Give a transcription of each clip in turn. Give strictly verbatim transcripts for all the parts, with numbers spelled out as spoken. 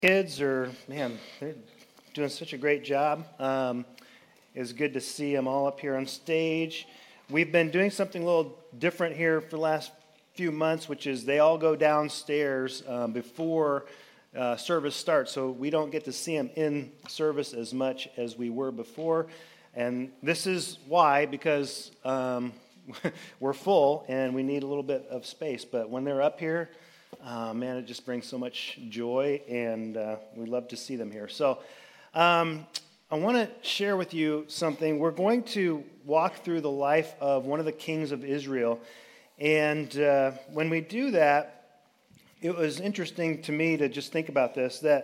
Kids are, man, they're doing such a great job. Um, it's good to see them all up here on stage. We've been doing something a little different here for the last few months, which is they all go downstairs um, before uh, service starts, so we don't get to see them in service as much as we were before. And this is why, because um, we're full and we need a little bit of space. But when they're up here, Uh, man, it just brings so much joy, and uh, we love to see them here. So um, I want to share with you something. We're going to walk through the life of one of the kings of Israel, and uh, when we do that, it was interesting to me to just think about this, that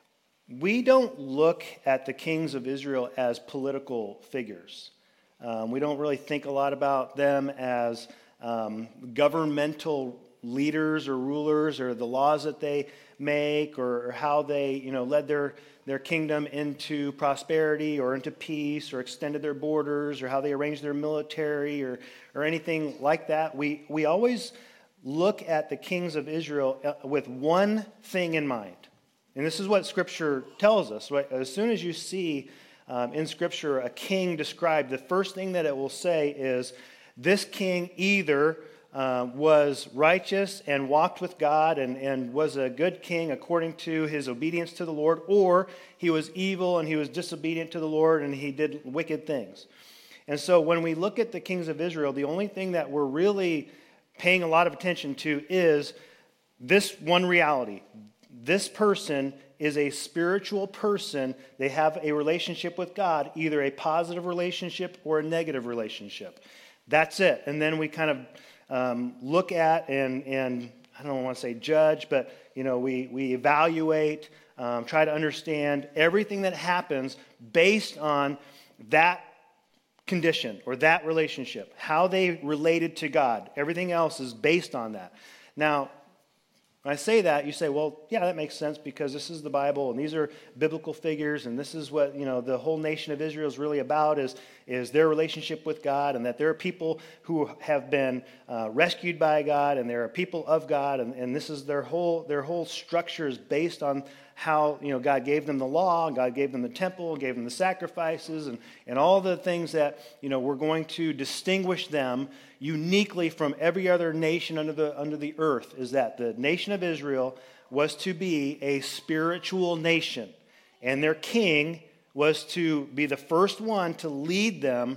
we don't look at the kings of Israel as political figures. Um, we don't really think a lot about them as um, governmental leaders or rulers, or the laws that they make, or, or how they, you know, led their, their kingdom into prosperity or into peace, or extended their borders, or how they arranged their military, or or anything like that. We we always look at the kings of Israel with one thing in mind, and this is what Scripture tells us. Right? As soon as you see um, in Scripture a king described, the first thing that it will say is, this king either Uh, was righteous and walked with God and, and was a good king according to his obedience to the Lord, or he was evil and he was disobedient to the Lord and he did wicked things. And so when we look at the kings of Israel, the only thing that we're really paying a lot of attention to is this one reality. This person is a spiritual person. They have a relationship with God, either a positive relationship or a negative relationship. That's it. And then we kind of Um, look at and, and I don't want to say judge, but you know we, we evaluate, um, try to understand everything that happens based on that condition or that relationship, how they related to God. Everything else is based on that. Now, when I say that, you say, well, yeah, that makes sense because this is the Bible and these are biblical figures and this is what, you know, the whole nation of Israel is really about is, is their relationship with God, and that there are people who have been uh, rescued by God, and there are people of God, and, and this is their whole their whole structure is based on how, you know, God gave them the law, and God gave them the temple, gave them the sacrifices, and, and all the things that, you know, were going to distinguish them uniquely from every other nation under the under the earth, is that the nation of Israel was to be a spiritual nation, and their king was to be the first one to lead them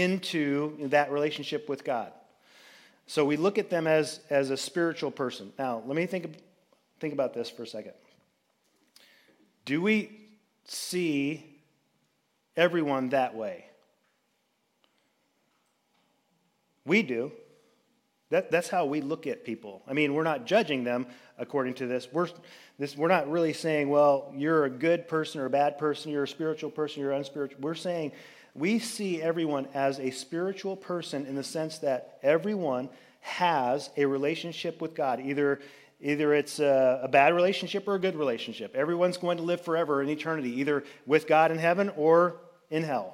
into that relationship with God. So we look at them as, as a spiritual person. Now, let me think, think about this for a second. Do we see everyone that way? We do. That, that's how we look at people. I mean, we're not judging them according to this. We're, this. we're not really saying, well, you're a good person or a bad person, you're a spiritual person, you're unspiritual. We're saying we see everyone as a spiritual person in the sense that everyone has a relationship with God. Either, either it's a, a bad relationship or a good relationship. Everyone's going to live forever in eternity, either with God in heaven or in hell.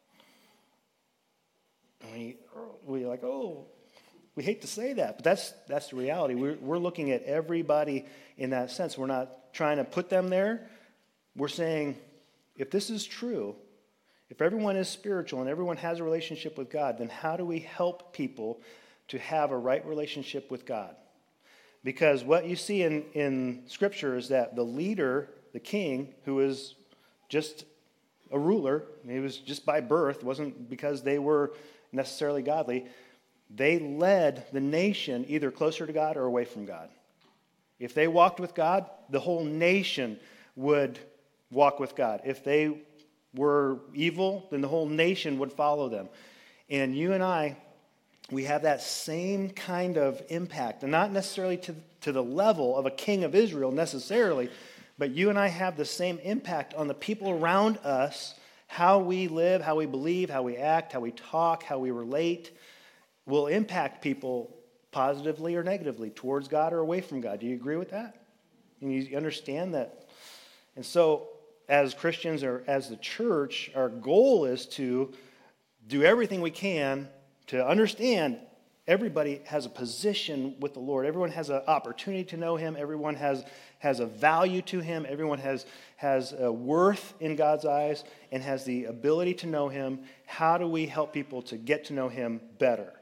We, we're like, oh... We hate to say that, but that's that's the reality. We're, we're looking at everybody in that sense. We're not trying to put them there. We're saying, if this is true, if everyone is spiritual and everyone has a relationship with God, then how do we help people to have a right relationship with God? Because what you see in, in Scripture is that the leader, the king, who is just a ruler, he was just by birth, it wasn't because they were necessarily godly, they led the nation either closer to God or away from God. If they walked with God, the whole nation would walk with God. If they were evil, then the whole nation would follow them. And you and I, we have that same kind of impact, and not necessarily to, to the level of a king of Israel necessarily, but you and I have the same impact on the people around us, how we live, how we believe, how we act, how we talk, how we relate, will impact people positively or negatively towards God or away from God. Do you agree with that? And you understand that? And so as Christians or as the church, our goal is to do everything we can to understand everybody has a position with the Lord. Everyone has an opportunity to know Him. Everyone has has a value to him. Everyone has, has a worth in God's eyes and has the ability to know him. How do we help people to get to know him better?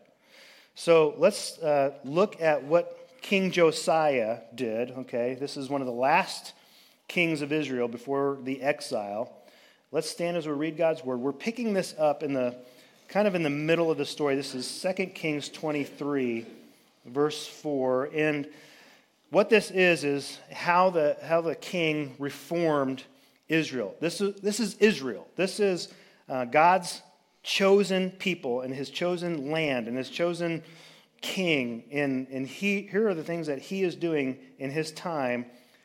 So let's uh, look at what King Josiah did. Okay, this is one of the last kings of Israel before the exile. Let's stand as we read God's word. We're picking this up in the kind of in the middle of the story. This is Second Kings twenty-three, verse four. And what this is, is how the how the king reformed Israel. This is, this is Israel. This is uh, God's chosen people and his chosen land and his chosen king. And, and he here are the things that he is doing in his time.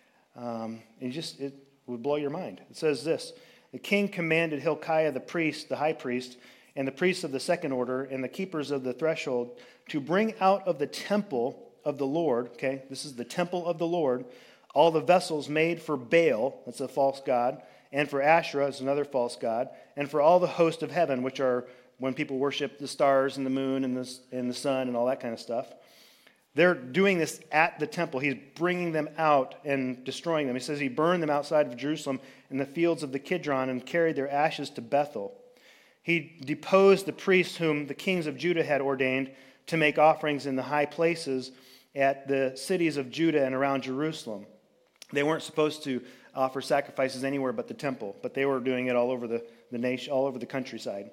Um, and just it would blow your mind. It says this: the king commanded Hilkiah the priest, the high priest, and the priests of the second order, and the keepers of the threshold, to bring out of the temple of the Lord, okay, this is the temple of the Lord, all the vessels made for Baal, that's a false god, and for Asherah, it's another false god, and for all the host of heaven, which are when people worship the stars and the moon and the, and the sun and all that kind of stuff. They're doing this at the temple. He's bringing them out and destroying them. He says he burned them outside of Jerusalem in the fields of the Kidron and carried their ashes to Bethel. He deposed the priests whom the kings of Judah had ordained to make offerings in the high places at the cities of Judah and around Jerusalem. They weren't supposed to offer sacrifices anywhere but the temple, but they were doing it all over the, the nation, all over the countryside.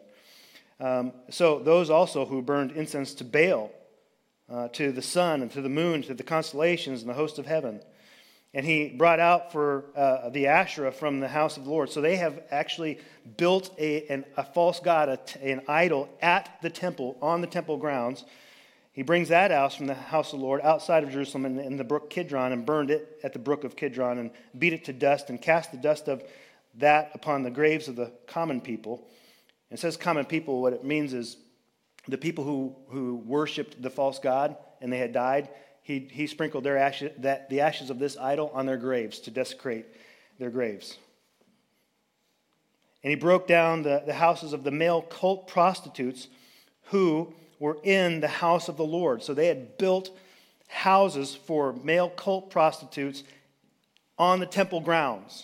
Um, so those also who burned incense to Baal, uh, to the sun and to the moon, to the constellations and the host of heaven. And he brought out for uh, the Asherah from the house of the Lord. So they have actually built a, an, a false god, a, an idol at the temple, on the temple grounds. He brings that out from the house of the Lord outside of Jerusalem in, in the brook Kidron and burned it at the brook of Kidron and beat it to dust and cast the dust of that upon the graves of the common people. It says common people. What it means is the people who, who worshipped the false god and they had died. He, he sprinkled their ashes, that, the ashes of this idol on their graves to desecrate their graves. And he broke down the, the houses of the male cult prostitutes who were in the house of the Lord. So they had built houses for male cult prostitutes on the temple grounds.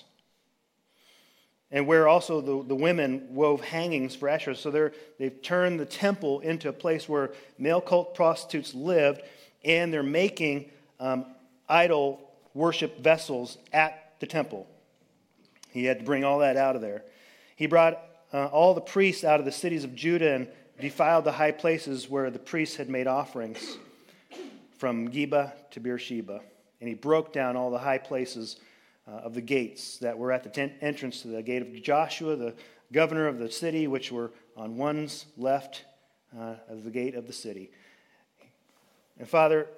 And where also the, the women wove hangings for Asherah. So they're, they've turned the temple into a place where male cult prostitutes lived, and they're making um, idol worship vessels at the temple. He had to bring all that out of there. He brought uh, all the priests out of the cities of Judah and defiled the high places where the priests had made offerings, from Geba to Beersheba. And he broke down all the high places uh, of the gates that were at the tent entrance to the gate of Joshua, the governor of the city, which were on one's left uh, of the gate of the city. And Father,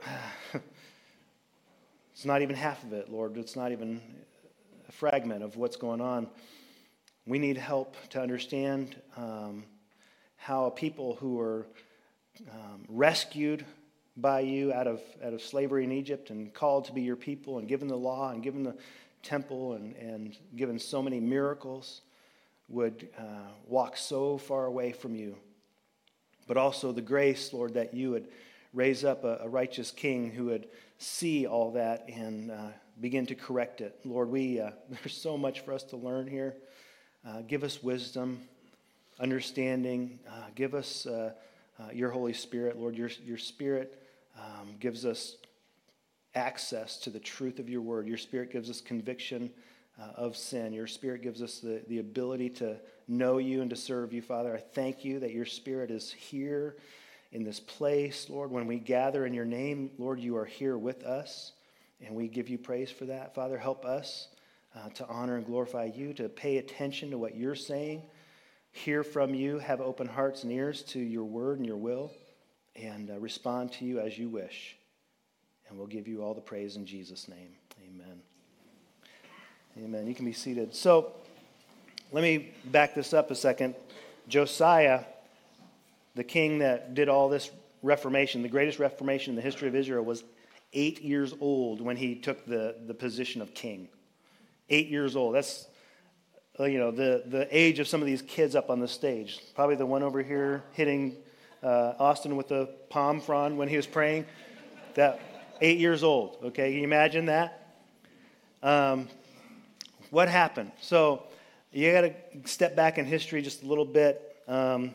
it's not even half of it, Lord. It's not even a fragment of what's going on. We need help to understand um, how people who are um, rescued by you out of out of slavery in Egypt and called to be your people and given the law and given the temple and, and given so many miracles would uh, walk so far away from you. But also the grace, Lord, that you would raise up a, a righteous king who would see all that and uh, begin to correct it. Lord, we uh, there's so much for us to learn here. Uh, give us wisdom, understanding. Uh, give us uh, uh, your Holy Spirit, Lord. Your your Spirit um, gives us access to the truth of your word. Your Spirit gives us conviction uh, of sin. Your Spirit gives us the, the ability to know you and to serve you, Father. I thank you that your Spirit is here in this place, Lord. When we gather in your name, Lord, you are here with us, and we give you praise for that. Father, help us uh, to honor and glorify you, to pay attention to what you're saying, hear from you, have open hearts and ears to your word and your will, and uh, respond to you as you wish. And we'll give you all the praise in Jesus' name. Amen. Amen. You can be seated. So let me back this up a second. Josiah, the king that did all this reformation, the greatest reformation in the history of Israel, was eight years old when he took the, the position of king. Eight years old. That's, you know, the, the age of some of these kids up on the stage. Probably the one over here hitting uh, Austin with the palm frond when he was praying. That eight years old. Okay, can you imagine that? Um, what happened? So you got to step back in history just a little bit. Um,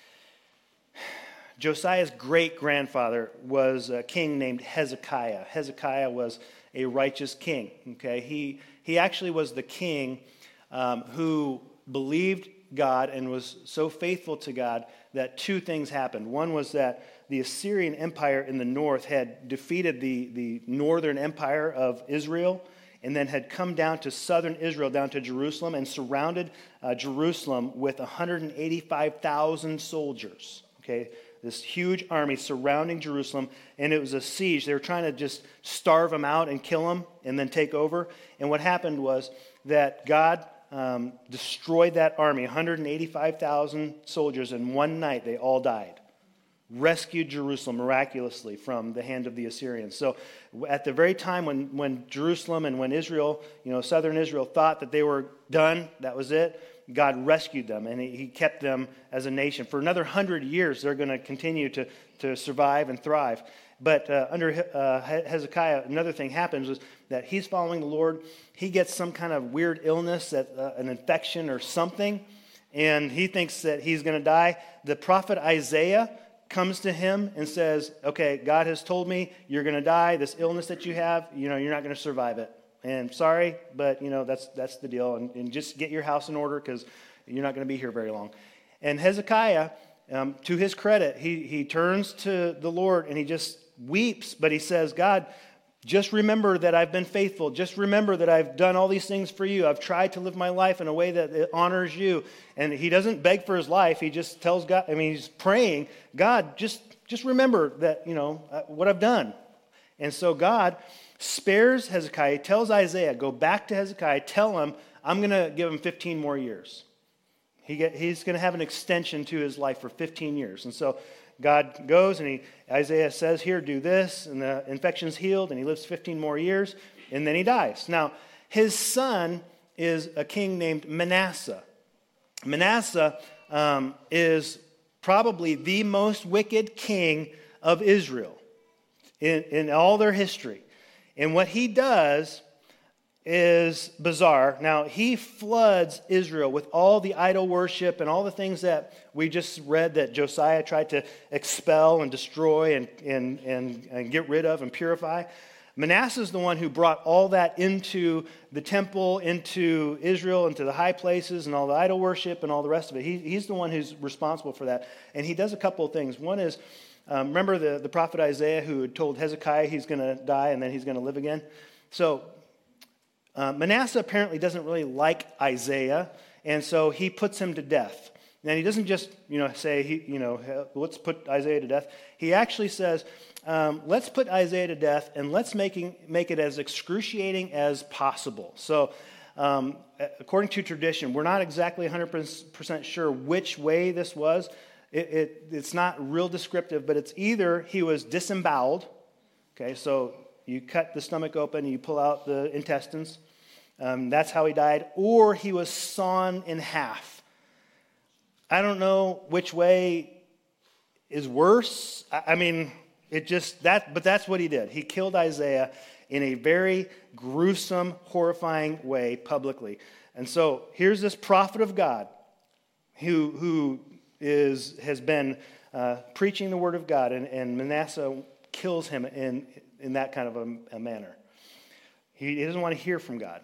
Josiah's great-grandfather was a king named Hezekiah. Hezekiah was a righteous king. Okay, he he actually was the king um, who believed God and was so faithful to God that two things happened. One was that the Assyrian Empire in the north had defeated the, the northern empire of Israel and then had come down to southern Israel, down to Jerusalem, and surrounded uh, Jerusalem with one hundred eighty-five thousand soldiers. Okay, this huge army surrounding Jerusalem, and it was a siege. They were trying to just starve them out and kill them and then take over. And what happened was that God um, destroyed that army, one hundred eighty-five thousand soldiers, in one night they all died. Rescued Jerusalem miraculously from the hand of the Assyrians. So at the very time when, when Jerusalem and when Israel, you know, southern Israel thought that they were done, that was it, God rescued them, and he kept them as a nation. For another hundred years, they're going to continue to, to survive and thrive. But uh, under uh, Hezekiah, another thing happens is that he's following the Lord. He gets some kind of weird illness, that, uh, an infection or something, and he thinks that he's going to die. The prophet Isaiah comes to him and says, okay, God has told me you're going to die. This illness that you have, you know, you're not going to survive it. And sorry, but, you know, that's that's the deal. And, and just get your house in order because you're not going to be here very long. And Hezekiah, um, to his credit, he, he turns to the Lord and he just weeps. But he says, God, just remember that I've been faithful. Just remember that I've done all these things for you. I've tried to live my life in a way that it honors you. And he doesn't beg for his life. He just tells God, I mean, he's praying, God, just, just remember that, you know, what I've done. And so God spares Hezekiah, tells Isaiah, go back to Hezekiah, tell him, I'm going to give him fifteen more years. He get, he's going to have an extension to his life for fifteen years. And so God goes and he, Isaiah says, here, do this, and the infection's healed, and he lives fifteen more years, and then he dies. Now, his son is a king named Manasseh. Manasseh um, is probably the most wicked king of Israel in, in all their history. And what he does is bizarre. Now, he floods Israel with all the idol worship and all the things that we just read that Josiah tried to expel and destroy and, and, and, and get rid of and purify. Manasseh is the one who brought all that into the temple, into Israel, into the high places and all the idol worship and all the rest of it. He, he's the one who's responsible for that. And he does a couple of things. One is, Um, remember the, the prophet Isaiah who had told Hezekiah he's going to die and then he's going to live again? So uh, Manasseh apparently doesn't really like Isaiah, and so he puts him to death. And he doesn't just, you know, say, he, you know, let's put Isaiah to death. He actually says, um, let's put Isaiah to death and let's making, make it as excruciating as possible. So um, according to tradition, we're not exactly one hundred percent sure which way this was. It, it, it's not real descriptive, but it's either he was disemboweled, okay, so you cut the stomach open, you pull out the intestines, um, that's how he died, or he was sawn in half. I don't know which way is worse. I, I mean, it just, that, but that's what he did. He killed Isaiah in a very gruesome, horrifying way publicly. And so here's this prophet of God who who is has been uh, preaching the word of God, and, and Manasseh kills him in, in that kind of a, a manner. He, he doesn't want to hear from God.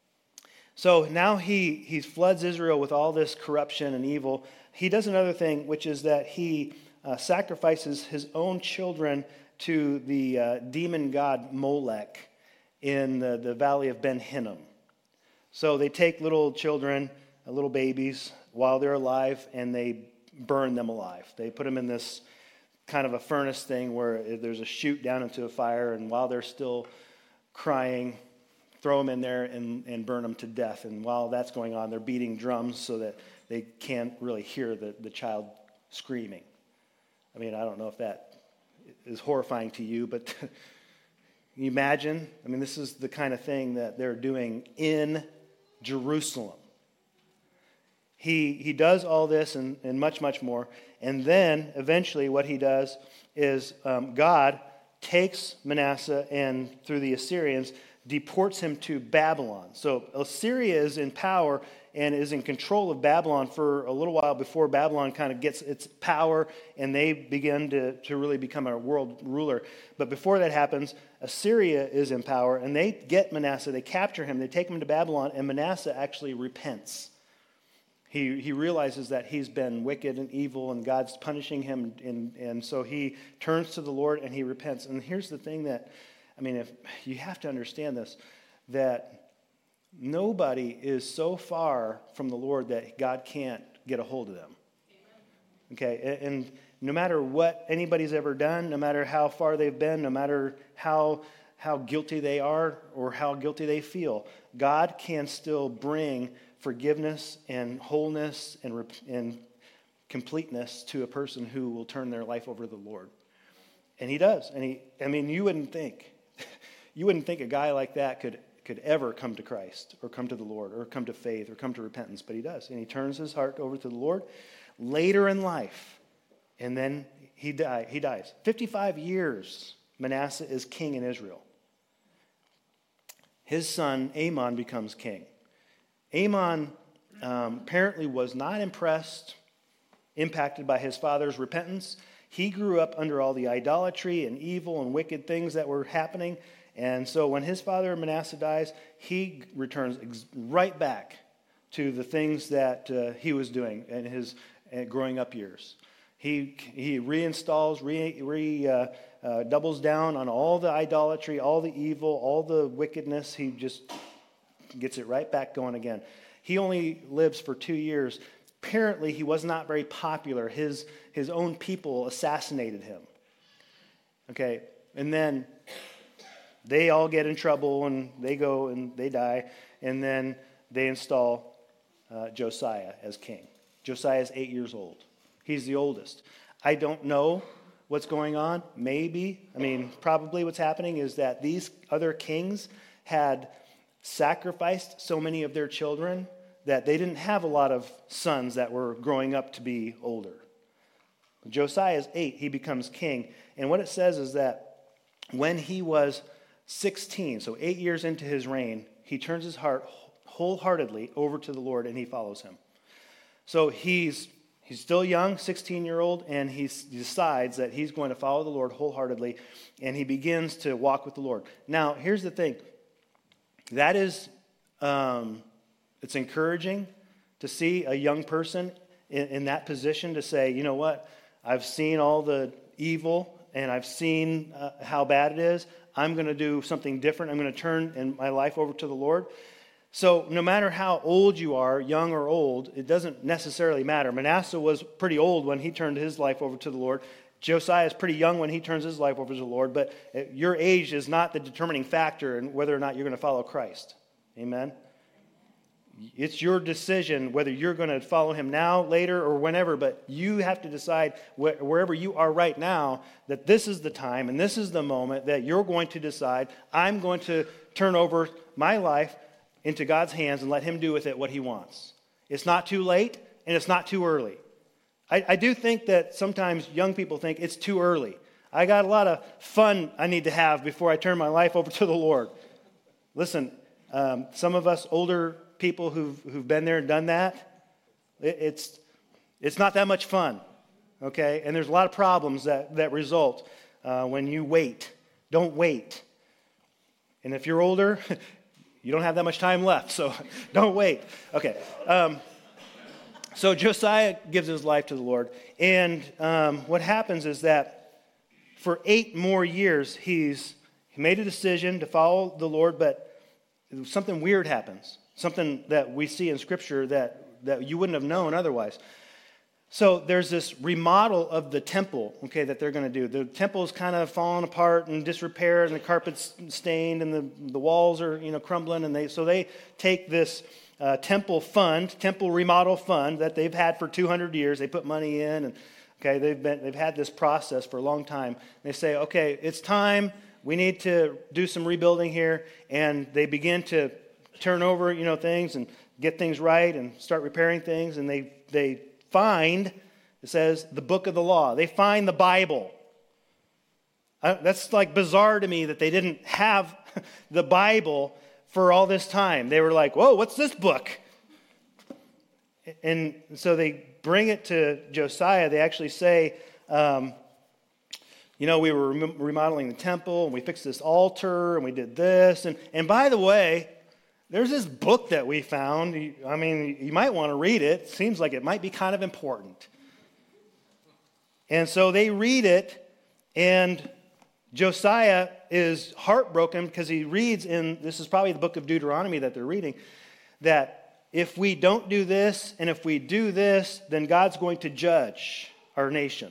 So now he, he floods Israel with all this corruption and evil. He does another thing, which is that he uh, sacrifices his own children to the uh, demon god Molech in the, the valley of Ben Hinnom. So they take little children, uh, little babies, while they're alive, and they burn them alive. They put them in this kind of a furnace thing where there's a chute down into a fire, and while they're still crying, throw them in there and, and burn them to death. And while that's going on, they're beating drums so that they can't really hear the, the child screaming. I mean, I don't know if that is horrifying to you, but can you imagine? I mean, this is the kind of thing that they're doing in Jerusalem. He he does all this and, and much, much more. And then, eventually, what he does is um, God takes Manasseh and, through the Assyrians, deports him to Babylon. So Assyria is in power and is in control of Babylon for a little while before Babylon kind of gets its power and they begin to, to really become a world ruler. But before that happens, Assyria is in power and they get Manasseh, they capture him, they take him to Babylon, and Manasseh actually repents. He, he realizes that he's been wicked and evil and God's punishing him, and, and so he turns to the Lord and he repents. And here's the thing that, I mean, if you have to understand this, that nobody is so far from the Lord that God can't get a hold of them. Okay, and no matter what anybody's ever done, no matter how far they've been, no matter how how guilty they are or how guilty they feel, God can still bring forgiveness and wholeness and, and completeness to a person who will turn their life over to the Lord. And he does. And he, I mean, you wouldn't think, you wouldn't think a guy like that could could ever come to Christ or come to the Lord or come to faith or come to repentance, but he does. And he turns his heart over to the Lord later in life, and then he die, he dies. fifty-five years Manasseh is king in Israel. His son Amon becomes king. Amon um, apparently was not impressed, impacted by his father's repentance. He grew up under all the idolatry and evil and wicked things that were happening. And so when his father Manasseh dies, he returns ex- right back to the things that uh, he was doing in his uh, growing up years. He he reinstalls, re, re uh, uh, doubles down on all the idolatry, all the evil, all the wickedness. He just gets it right back going again. He only lives for two years. Apparently, he was not very popular. His his own people assassinated him. Okay, and then they all get in trouble, and they go and they die, and then they install uh, Josiah as king. Josiah is eight years old. He's the oldest. I don't know what's going on. Maybe, I mean, probably what's happening is that these other kings had sacrificed so many of their children that they didn't have a lot of sons that were growing up to be older. Josiah is eight. He becomes king. And what it says is that when he was sixteen, so eight years into his reign, he turns his heart wholeheartedly over to the Lord and he follows him. So he's he's still young, sixteen-year-old, and he decides that he's going to follow the Lord wholeheartedly, and he begins to walk with the Lord. Now, here's the thing. That is, um, it's encouraging to see a young person in, in that position to say, you know what, I've seen all the evil and I've seen uh, how bad it is. I'm going to do something different. I'm going to turn in my life over to the Lord. So no matter how old you are, young or old, it doesn't necessarily matter. Manasseh was pretty old when he turned his life over to the Lord. Josiah is pretty young when he turns his life over to the Lord, but your age is not the determining factor in whether or not you're going to follow Christ. Amen? It's your decision whether you're going to follow him now, later, or whenever, but you have to decide wh- wherever you are right now that this is the time and this is the moment that you're going to decide, I'm going to turn over my life into God's hands and let him do with it what he wants. It's not too late and it's not too early. I, I do think that sometimes young people think it's too early. I got a lot of fun I need to have before I turn my life over to the Lord. Listen, um, some of us older people who've who've been there and done that, it, it's it's not that much fun, okay? And there's a lot of problems that, that result uh, when you wait. Don't wait. And if you're older, you don't have that much time left, so don't wait. Okay. Um, so Josiah gives his life to the Lord, and um, what happens is that for eight more years, he's he made a decision to follow the Lord, but something weird happens. Something that we see in Scripture that, that you wouldn't have known otherwise. So there's this remodel of the temple, okay, that they're going to do. The temple is kind of falling apart and disrepair, and the carpet's stained, and the, the walls are, you know, crumbling. And they so they take this uh, temple fund, temple remodel fund that they've had for two hundred years. They put money in, and okay, they've been they've had this process for a long time. They say, okay, it's time. We need to do some rebuilding here, and they begin to turn over, you know, things and get things right and start repairing things. And they they find, it says, the book of the law. They find the Bible. Uh, that's like bizarre to me that they didn't have the Bible for all this time. They were like, whoa, what's this book? And so they bring it to Josiah. They actually say, um, you know, we were remodeling the temple, and we fixed this altar, and we did this. And, and by the way, there's this book that we found. I mean, you might want to read it. It seems like it might be kind of important. And so they read it, and Josiah is heartbroken because he reads in, this is probably the book of Deuteronomy that they're reading, that if we don't do this and if we do this, then God's going to judge our nation.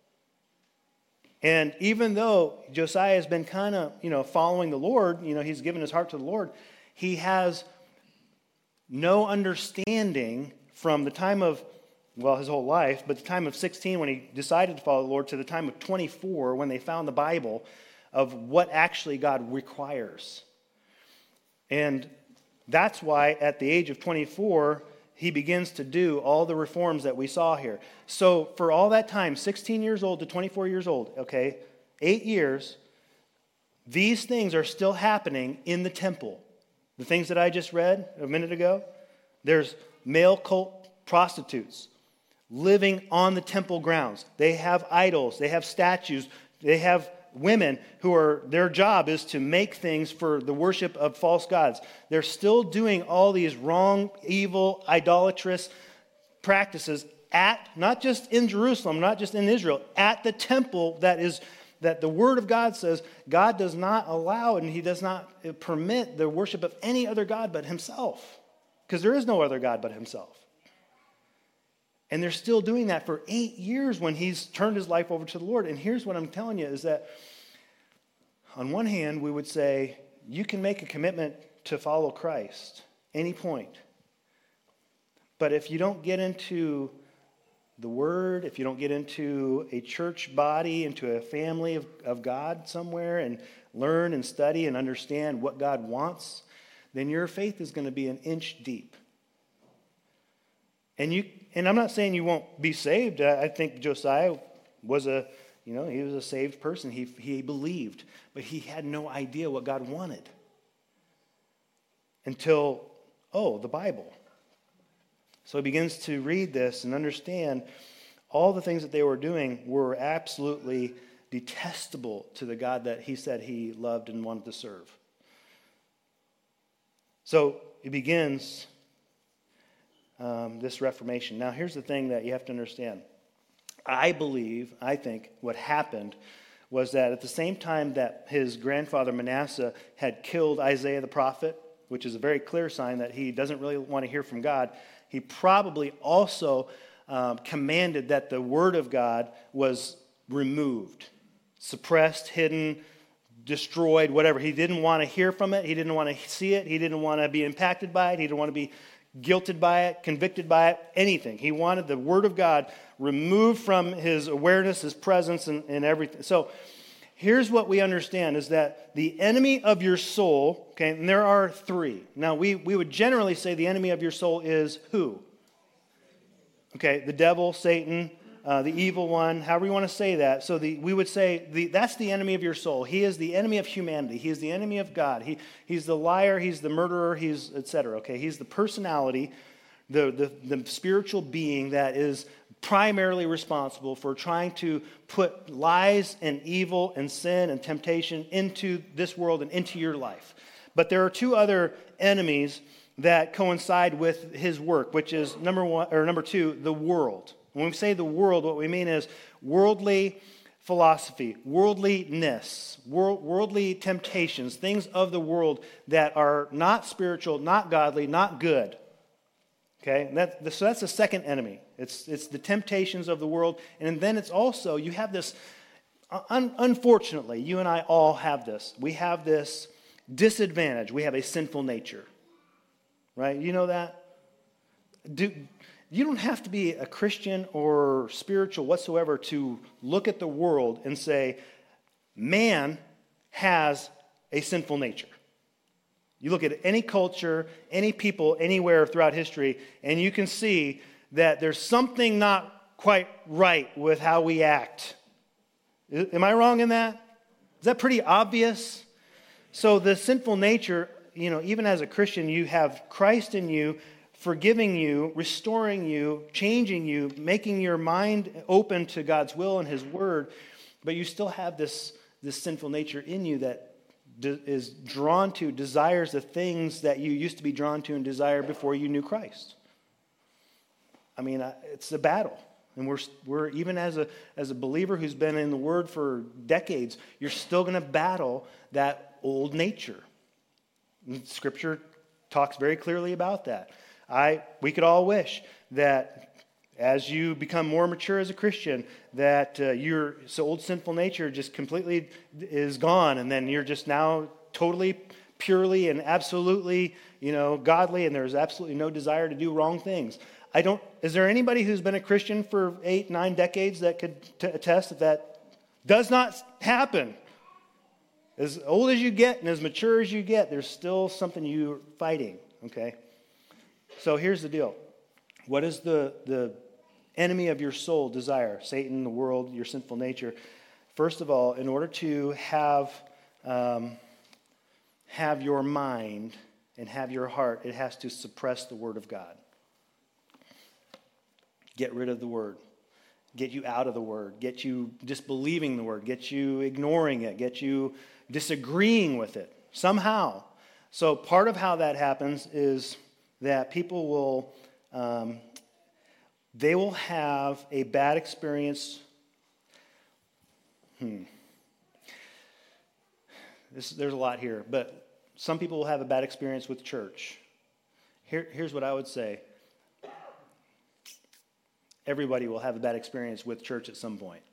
And even though Josiah has been kind of, you know, following the Lord, you know, he's given his heart to the Lord, he has no understanding from the time of, well, his whole life, but the time of sixteen when he decided to follow the Lord to the time of twenty-four when they found the Bible of what actually God requires. And that's why at the age of twenty-four, he begins to do all the reforms that we saw here. So for all that time, sixteen years old to twenty-four years old, okay, eight years, these things are still happening in the temple. The things that I just read a minute ago, there's male cult prostitutes living on the temple grounds. They have idols, they have statues, they have women who are, their job is to make things for the worship of false gods. They're still doing all these wrong, evil, idolatrous practices at, not just in Jerusalem, not just in Israel, at the temple that is, that the Word of God says God does not allow and He does not permit the worship of any other God but Himself. Because there is no other God but Himself. And they're still doing that for eight years when he's turned his life over to the Lord. And here's what I'm telling you is that on one hand, we would say, you can make a commitment to follow Christ any point. But if you don't get into the Word, if you don't get into a church body, into a family of, of God somewhere and learn and study and understand what God wants, then your faith is going to be an inch deep. And you, and I'm not saying you won't be saved. I think Josiah was a, you know, he was a saved person. He he believed, but he had no idea what God wanted until, oh, the Bible. So he begins to read this and understand all the things that they were doing were absolutely detestable to the God that he said he loved and wanted to serve. So it begins Um, this Reformation. Now, here's the thing that you have to understand. I believe, I think, what happened was that at the same time that his grandfather Manasseh had killed Isaiah the prophet, which is a very clear sign that he doesn't really want to hear from God, he probably also um, commanded that the word of God was removed, suppressed, hidden, destroyed, whatever. He didn't want to hear from it. He didn't want to see it. He didn't want to be impacted by it. He didn't want to be guilted by it, convicted by it, anything. He wanted the Word of God removed from his awareness, his presence, and, and everything. So here's what we understand is that the enemy of your soul, okay, and there are three. Now, we, we would generally say the enemy of your soul is who? Okay, the devil, Satan, uh, the evil one, however you want to say that. So the, we would say the, that's the enemy of your soul. He is the enemy of humanity. He is the enemy of God. He, he's the liar. He's the murderer. He's et cetera. Okay, he's the personality, the, the, the spiritual being that is primarily responsible for trying to put lies and evil and sin and temptation into this world and into your life. But there are two other enemies that coincide with his work, which is number one or number two, the world. When we say the world, what we mean is worldly philosophy, worldliness, world, worldly temptations, things of the world that are not spiritual, not godly, not good. Okay, and that, so that's the second enemy. It's it's the temptations of the world, and then it's also, you have this, un, unfortunately, you and I all have this. We have this disadvantage. We have a sinful nature, right? You know that? Do You don't have to be a Christian or spiritual whatsoever to look at the world and say, man has a sinful nature. You look at any culture, any people, anywhere throughout history, and you can see that there's something not quite right with how we act. Am I wrong in that? Is that pretty obvious? So the sinful nature, you know, even as a Christian, you have Christ in you, forgiving you, restoring you, changing you, making your mind open to God's will and His word, but you still have this, this sinful nature in you that de- is drawn to, desires the things that you used to be drawn to and desire before you knew Christ. I mean, it's a battle. And we're, we're even as a, as a believer who's been in the Word for decades, you're still going to battle that old nature. And Scripture talks very clearly about that. I we could all wish that as you become more mature as a Christian, that uh, your so old sinful nature just completely is gone, and then you're just now totally, purely, and absolutely, you know, godly, and there's absolutely no desire to do wrong things. I don't. Is there anybody who's been a Christian for eight, nine decades that could t- attest that that does not happen? As old as you get and as mature as you get, there's still something you're fighting. Okay. So here's the deal. What is the, the enemy of your soul desire? Satan, the world, your sinful nature. First of all, in order to have, um, have your mind and have your heart, it has to suppress the Word of God. Get rid of the Word. Get you out of the Word. Get you disbelieving the Word. Get you ignoring it. Get you disagreeing with it somehow. So part of how that happens is that people will, um, they will have a bad experience. Hmm. This, there's a lot here, but some people will have a bad experience with church. Here, here's what I would say. Everybody will have a bad experience with church at some point.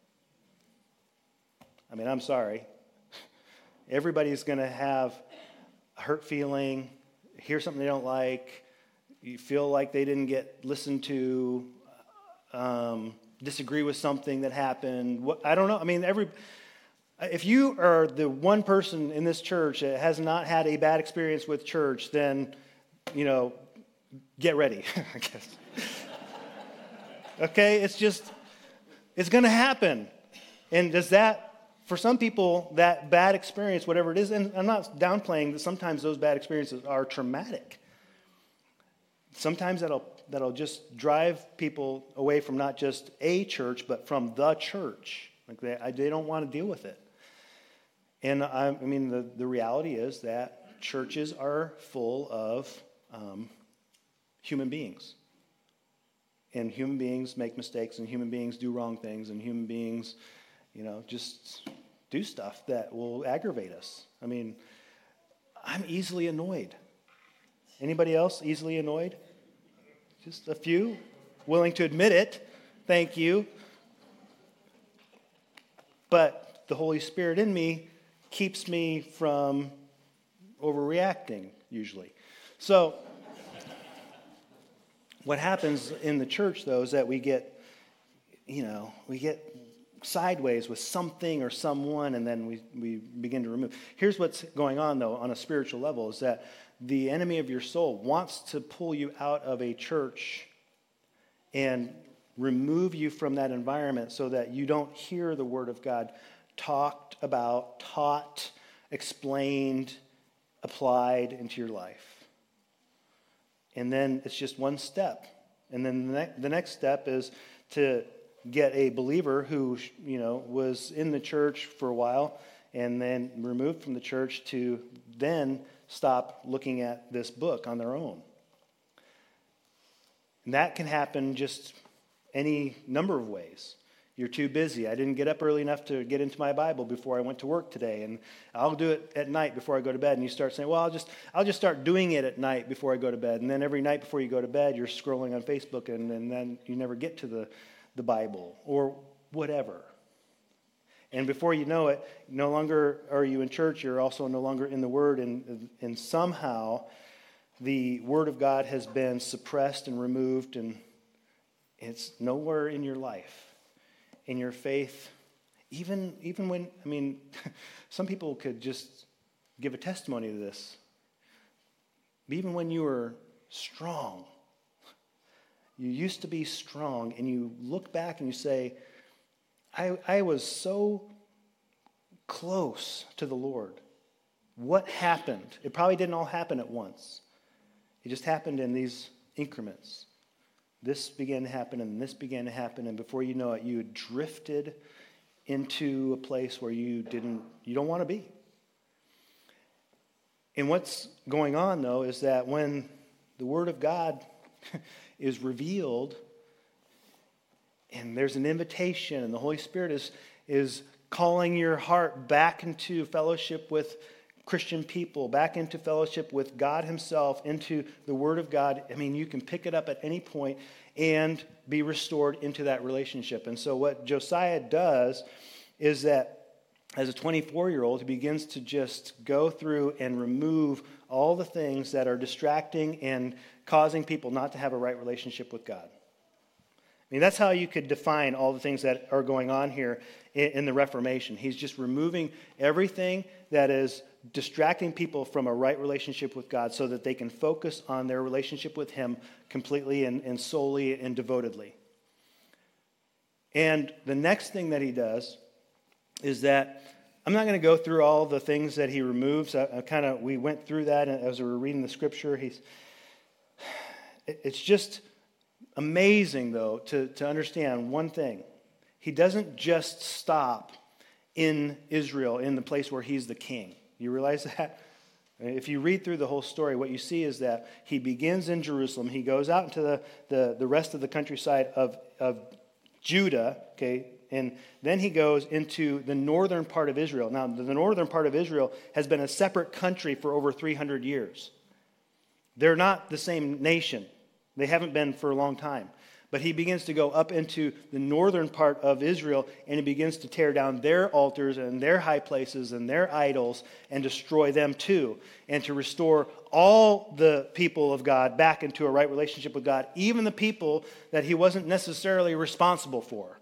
I mean, I'm sorry. Everybody's going to have a hurt feeling, hear something they don't like, you feel like they didn't get listened to, um, disagree with something that happened. What, I don't know. I mean, every if you are the one person in this church that has not had a bad experience with church, then, you know, get ready, I guess. Okay? It's just, it's going to happen. And does that, for some people, that bad experience, whatever it is, and I'm not downplaying that sometimes those bad experiences are traumatic. Sometimes that'll that'll just drive people away from not just a church, but from the church. Like they, they don't want to deal with it. And I, I mean, the, the reality is that churches are full of um, human beings. And human beings make mistakes, and human beings do wrong things, and human beings, you know, just do stuff that will aggravate us. I mean, I'm easily annoyed. Anybody else easily annoyed? Just a few? Willing to admit it. Thank you. But the Holy Spirit in me keeps me from overreacting, usually. So, what happens in the church, though, is that we get, you know, we get sideways with something or someone, and then we, we begin to remove. Here's what's going on, though, on a spiritual level, is that the enemy of your soul wants to pull you out of a church and remove you from that environment so that you don't hear the Word of God talked about, taught, explained, applied into your life. And then it's just one step. And then the, ne- the next step is to get a believer who, you know, was in the church for a while and then removed from the church to then stop looking at this book on their own. And that can happen just any number of ways. You're too busy. I didn't get up early enough to get into my Bible before I went to work today, and I'll do it at night before I go to bed. And you start saying, well, I'll just I'll just start doing it at night before I go to bed. And then every night before you go to bed, you're scrolling on Facebook, and, and then you never get to the, the Bible or whatever. And before you know it, no longer are you in church, you're also no longer in the Word, and, and somehow the Word of God has been suppressed and removed, and it's nowhere in your life, in your faith. Even, even when, I mean, some people could just give a testimony to this. Even when you were strong, you used to be strong, and you look back and you say, I, I was so close to the Lord. what happened? It probably didn't all happen at once. It just happened in these increments. This began to happen, and this began to happen, and before you know it, you had drifted into a place where you didn't, you don't want to be. And what's going on, though, is that when the Word of God is revealed, and there's an invitation, and the Holy Spirit is, is calling your heart back into fellowship with Christian people, back into fellowship with God himself, into the Word of God. I mean, you can pick it up at any point and be restored into that relationship. And so what Josiah does is that as a twenty-four-year-old, he begins to just go through and remove all the things that are distracting and causing people not to have a right relationship with God. I mean, that's how you could define all the things that are going on here in, in the Reformation. He's just removing everything that is distracting people from a right relationship with God so that they can focus on their relationship with him completely and, and solely and devotedly. And the next thing that he does is that, I'm not going to go through all the things that he removes. I, I kind of, we went through that as we were reading the scripture. He's, it's just amazing, though, to, to understand one thing. He doesn't just stop in Israel, in the place where he's the king. You realize that? If you read through the whole story, what you see is that he begins in Jerusalem. He goes out into the, the, the rest of the countryside of, of Judah, okay, and then he goes into the northern part of Israel. Now, the northern part of Israel has been a separate country for over three hundred years. They're not the same nation. They haven't been for a long time. But he begins to go up into the northern part of Israel, and he begins to tear down their altars and their high places and their idols and destroy them too, and to restore all the people of God back into a right relationship with God, even the people that he wasn't necessarily responsible for.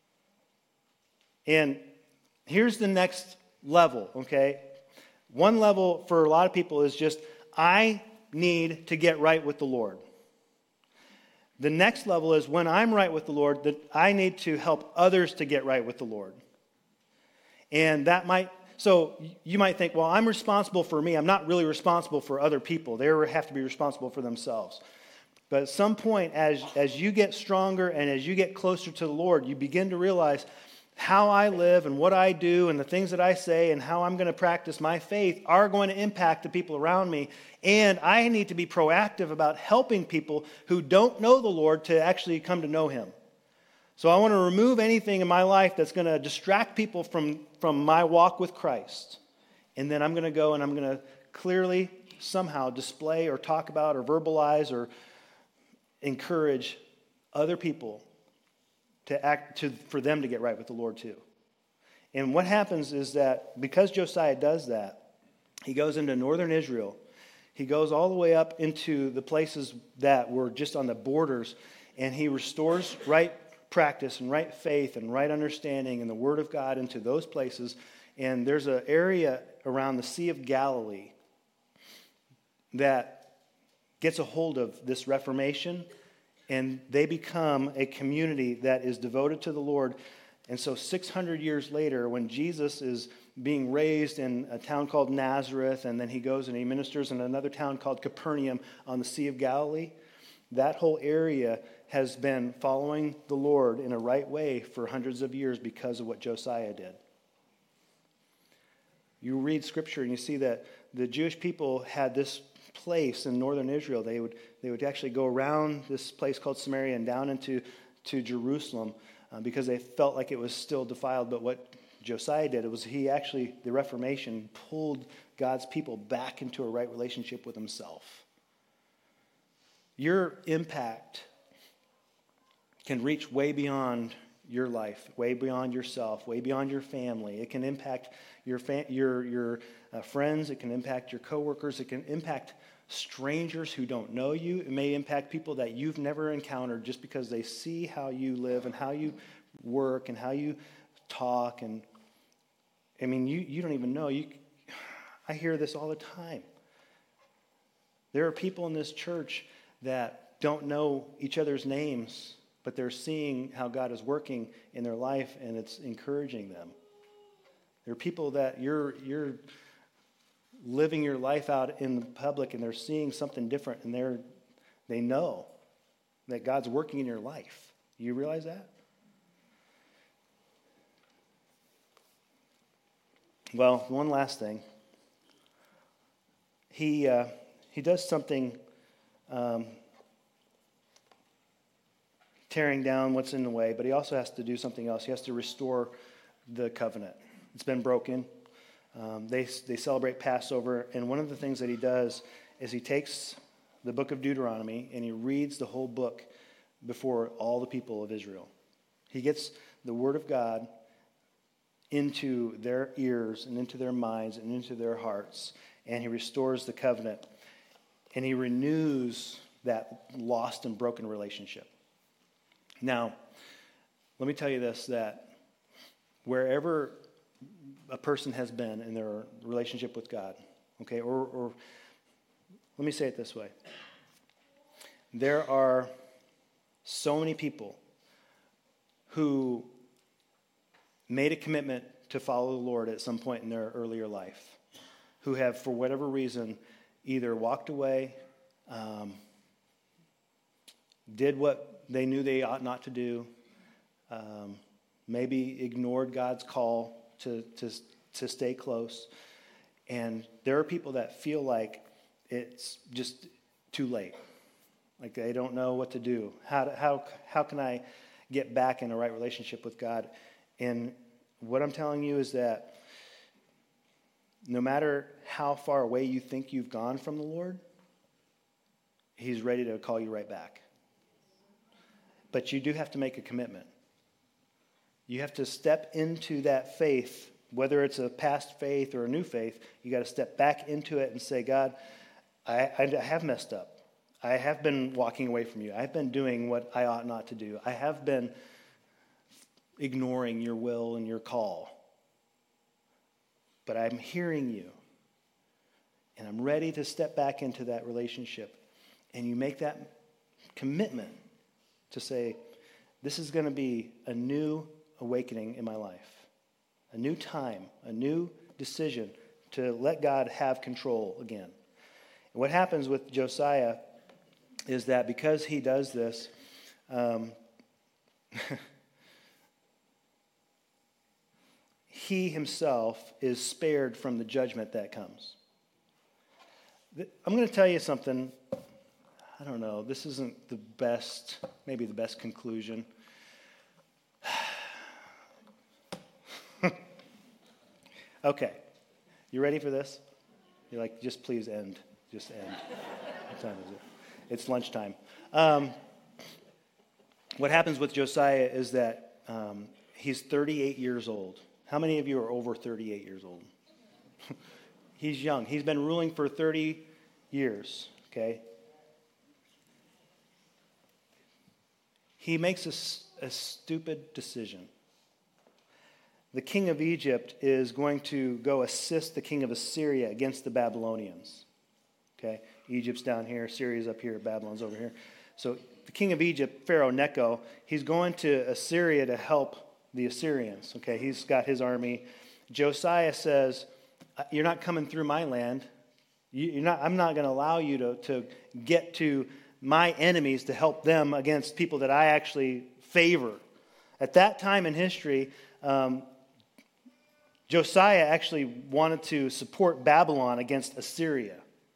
And here's the next level, okay? One level for a lot of people is just, I need to get right with the Lord. The next level is when I'm right with the Lord, that I need to help others to get right with the Lord. And that might, so you might think, well, I'm responsible for me. I'm not really responsible for other people. They have to be responsible for themselves. But at some point, as, as you get stronger and as you get closer to the Lord, you begin to realize how I live and what I do and the things that I say and how I'm going to practice my faith are going to impact the people around me. And I need to be proactive about helping people who don't know the Lord to actually come to know him. So I want to remove anything in my life that's going to distract people from, from my walk with Christ. And then I'm going to go and I'm going to clearly somehow display or talk about or verbalize or encourage other people to act to for them to get right with the Lord too. And what happens is that because Josiah does that, he goes into northern Israel. He goes all the way up into the places that were just on the borders, and he restores right practice and right faith and right understanding and the Word of God into those places. And there's an area around the Sea of Galilee that gets a hold of this Reformation, and they become a community that is devoted to the Lord. And so six hundred years later, when Jesus is being raised in a town called Nazareth, and then he goes and he ministers in another town called Capernaum on the Sea of Galilee, that whole area has been following the Lord in a right way for hundreds of years because of what Josiah did. You read Scripture and you see that the Jewish people had this place in northern Israel. They would they would actually go around this place called Samaria and down into to Jerusalem uh, because they felt like it was still defiled. But what Josiah did, it was he actually, the Reformation, pulled God's people back into a right relationship with himself. Your impact can reach way beyond your life, way beyond yourself, way beyond your family. It can impact your fa- your your uh, friends. It can impact your coworkers. It can impact strangers who don't know you. It may impact people that you've never encountered just because they see how you live and how you work and how you talk. And I mean, you you don't even know. You, I hear this all the time. There are people in this church that don't know each other's names, but they're seeing how God is working in their life, and it's encouraging them. There are people that you're you're living your life out in the public and they're seeing something different and they're they know that God's working in your life. You realize that? Well, one last thing. He uh, he does something um, tearing down what's in the way, but he also has to do something else. He has to restore the covenant. It's been broken. Um, they they celebrate Passover, and one of the things that he does is he takes the book of Deuteronomy and he reads the whole book before all the people of Israel. He gets the word of God into their ears and into their minds and into their hearts, and he restores the covenant, and he renews that lost and broken relationship. Now, let me tell you this, that wherever a person has been in their relationship with God, okay, or, or let me say it this way. There are so many people who made a commitment to follow the Lord at some point in their earlier life, who have, for whatever reason, either walked away, um, did what they knew they ought not to do, um, maybe ignored God's call to, to, to stay close. And there are people that feel like it's just too late. Like they don't know what to do. How, to, how, how can I get back in a right relationship with God? And what I'm telling you is that no matter how far away you think you've gone from the Lord, He's ready to call you right back. But you do have to make a commitment. You have to step into that faith, whether it's a past faith or a new faith. You got to step back into it and say, God, I, I have messed up. I have been walking away from you. I've been doing what I ought not to do. I have been ignoring your will and your call. But I'm hearing you. And I'm ready to step back into that relationship. And you make that commitment to say, this is going to be a new awakening in my life. A new time, a new decision to let God have control again. And what happens with Josiah is that because he does this, um, he himself is spared from the judgment that comes. I'm going to tell you something. I don't know. This isn't the best, maybe the best conclusion. Okay. You ready for this? You're like, just please end. Just end. What time is it? It's lunchtime. Um, what happens with Josiah is that um, he's thirty-eight years old. How many of you are over thirty-eight years old? He's young. He's been ruling for thirty years, okay? He makes a, a stupid decision. The king of Egypt is going to go assist the king of Assyria against the Babylonians. Okay? Egypt's down here, Syria's up here, Babylon's over here. So the king of Egypt, Pharaoh Necho, he's going to Assyria to help the Assyrians. Okay? He's got his army. Josiah says, you're not coming through my land. You're not, I'm not going to allow you to, to get to my enemies to help them against people that I actually favor. At that time in history, um, Josiah actually wanted to support Babylon against Assyria.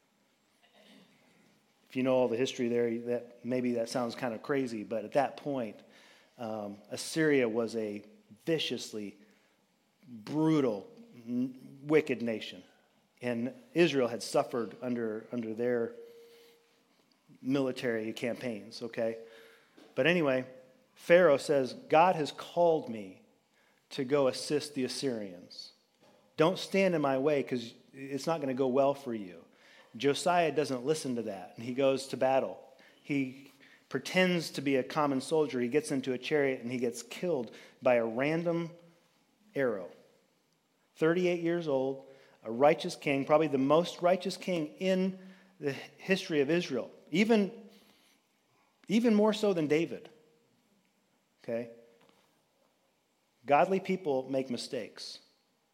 If you know all the history there, that maybe that sounds kind of crazy, but at that point, um, Assyria was a viciously brutal, n- wicked nation. And Israel had suffered under, under their military campaigns, okay? But anyway, Pharaoh says, God has called me to go assist the Assyrians. Don't stand in my way because it's not going to go well for you. Josiah doesn't listen to that, and he goes to battle. He pretends to be a common soldier. He gets into a chariot, and he gets killed by a random arrow. thirty-eight years old, a righteous king, probably the most righteous king in the history of Israel. Even, even more so than David. Okay? Godly people make mistakes.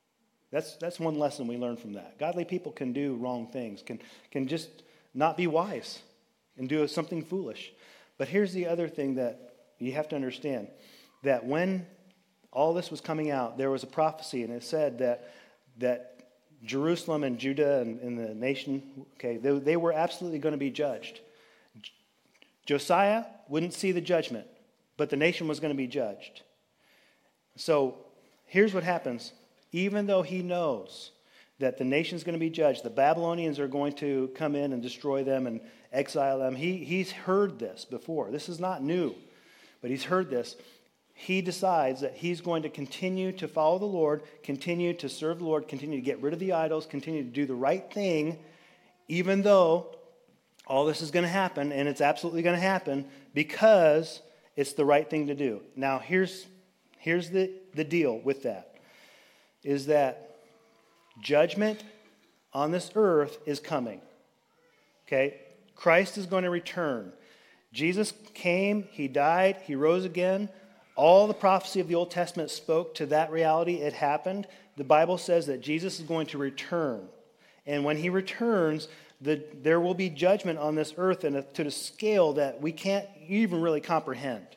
That's that's one lesson we learn from that. Godly people can do wrong things, can can just not be wise and do something foolish. But here's the other thing that you have to understand, that when all this was coming out, there was a prophecy, and it said that that Jerusalem and Judah and, and the nation, okay, they, they were absolutely going to be judged. Josiah wouldn't see the judgment, but the nation was going to be judged. So here's what happens. Even though he knows that the nation's going to be judged, the Babylonians are going to come in and destroy them and exile them. He, he's heard this before. This is not new, but he's heard this. He decides that he's going to continue to follow the Lord, continue to serve the Lord, continue to get rid of the idols, continue to do the right thing, even though all this is going to happen, and it's absolutely going to happen because it's the right thing to do. Now, here's, here's the, the deal with that, is that judgment on this earth is coming. Okay? Christ is going to return. Jesus came, he died, he rose again. All the prophecy of the Old Testament spoke to that reality. It happened. The Bible says that Jesus is going to return. And when he returns, the, there will be judgment on this earth and to the scale that we can't even really comprehend.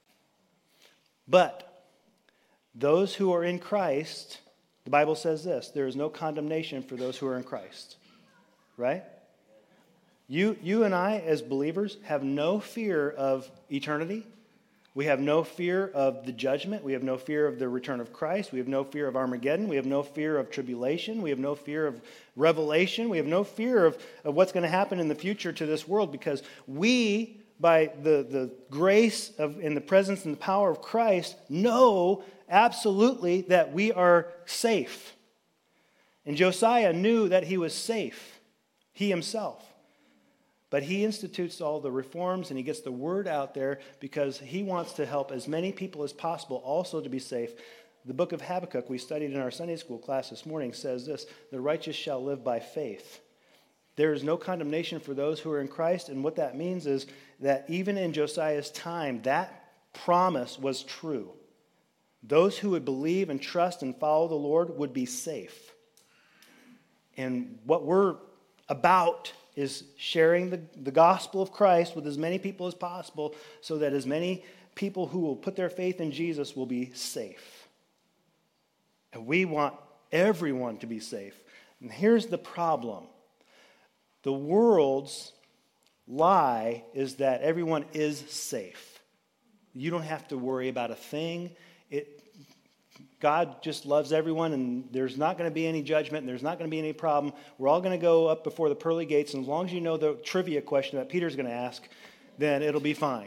But those who are in Christ, the Bible says this, there is no condemnation for those who are in Christ. Right? You, you and I, as believers, have no fear of eternity. We have no fear of the judgment. We have no fear of the return of Christ. We have no fear of Armageddon. We have no fear of tribulation. We have no fear of revelation. We have no fear of, of what's going to happen in the future to this world, because we, by the, the grace of in the presence and the power of Christ, know absolutely that we are safe. And Josiah knew that he was safe, he himself. But he institutes all the reforms and he gets the word out there because he wants to help as many people as possible also to be safe. The book of Habakkuk we studied in our Sunday school class this morning says this, the righteous shall live by faith. There is no condemnation for those who are in Christ, and what that means is that even in Josiah's time, that promise was true. Those who would believe and trust and follow the Lord would be safe. And what we're about is sharing the, the gospel of Christ with as many people as possible so that as many people who will put their faith in Jesus will be safe. And we want everyone to be safe. And here's the problem. The world's lie is that everyone is safe. You don't have to worry about a thing. It, God just loves everyone, and there's not going to be any judgment, and there's not going to be any problem. We're all going to go up before the pearly gates, and as long as you know the trivia question that Peter's going to ask, then it'll be fine.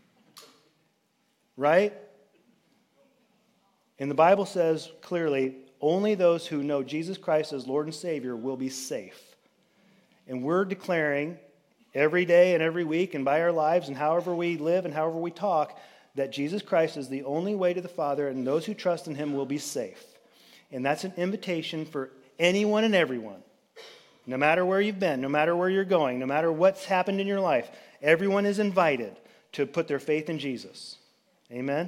Right? And the Bible says clearly, only those who know Jesus Christ as Lord and Savior will be safe. And we're declaring every day and every week and by our lives and however we live and however we talk that Jesus Christ is the only way to the Father, and those who trust in him will be safe. And that's an invitation for anyone and everyone. No matter where you've been, no matter where you're going, no matter what's happened in your life, everyone is invited to put their faith in Jesus. Amen?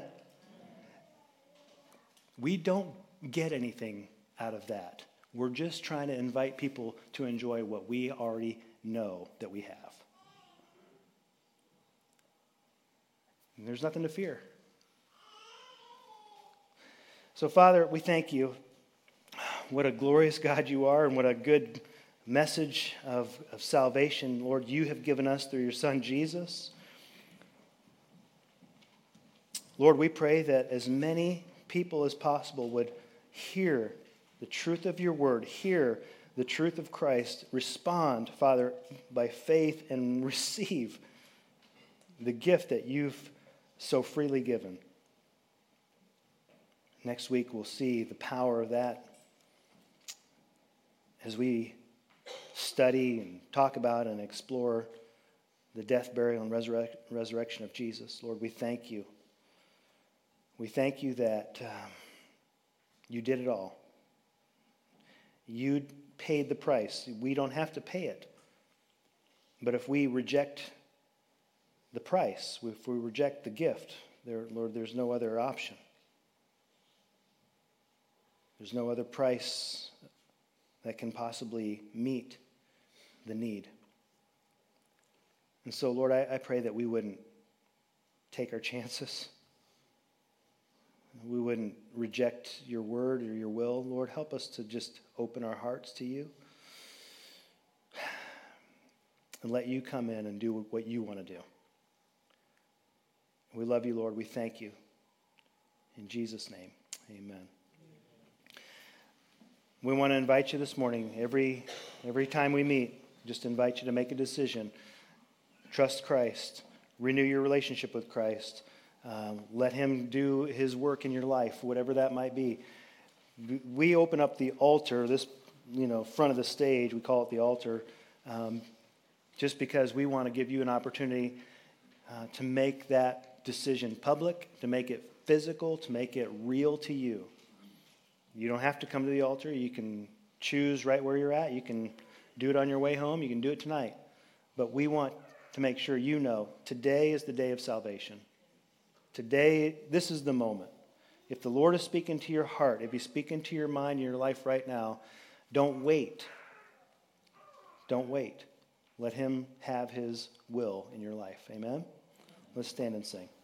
We don't get anything out of that. We're just trying to invite people to enjoy what we already know that we have. And there's nothing to fear. So, Father, we thank you. What a glorious God you are, and what a good message of, of salvation, Lord, you have given us through your Son, Jesus. Lord, we pray that as many people as possible would hear the truth of your word, hear the truth of Christ, respond, Father, by faith, and receive the gift that you've so freely given. Next week we'll see the power of that as we study and talk about and explore the death, burial, and resurrect, resurrection of Jesus. Lord, we thank you. We thank you that um, you did it all. You paid the price. We don't have to pay it. But if we reject the price, if we reject the gift, there, Lord, there's no other option. There's no other price that can possibly meet the need. And so, Lord, I, I pray that we wouldn't take our chances. We wouldn't reject your word or your will. Lord, help us to just open our hearts to you and let you come in and do what you want to do. We love you, Lord. We thank you. In Jesus' name, amen. We want to invite you this morning, every, every time we meet, just invite you to make a decision. Trust Christ. Renew your relationship with Christ. Um, let him do his work in your life, whatever that might be. We open up the altar, this you know, front of the stage, we call it the altar, um, just because we want to give you an opportunity uh, to make that decision public, to make it physical, to make it real to you. You don't have to come to the altar. You can choose right where you're at. You can do it on your way home. You can do it tonight. But we want to make sure you know today is the day of salvation. Today, this is the moment. If the Lord is speaking to your heart, if he's speaking to your mind and your life right now, don't wait. Don't wait. Let him have his will in your life. Amen? Let's stand and sing.